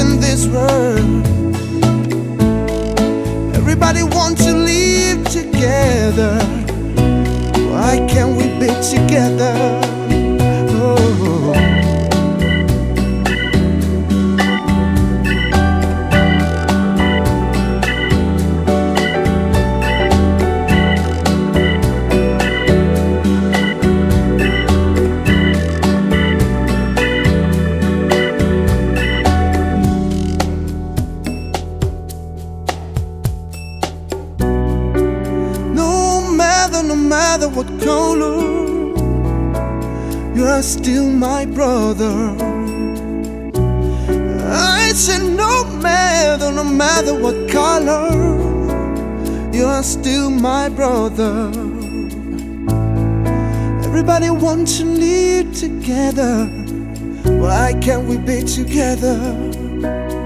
in this world. Everybody wants to live together. Why can't we be together? Oh. No matter what color, you are still my brother. I said no matter what color, you are still my brother. Everybody wants to live together. Why can't we be together?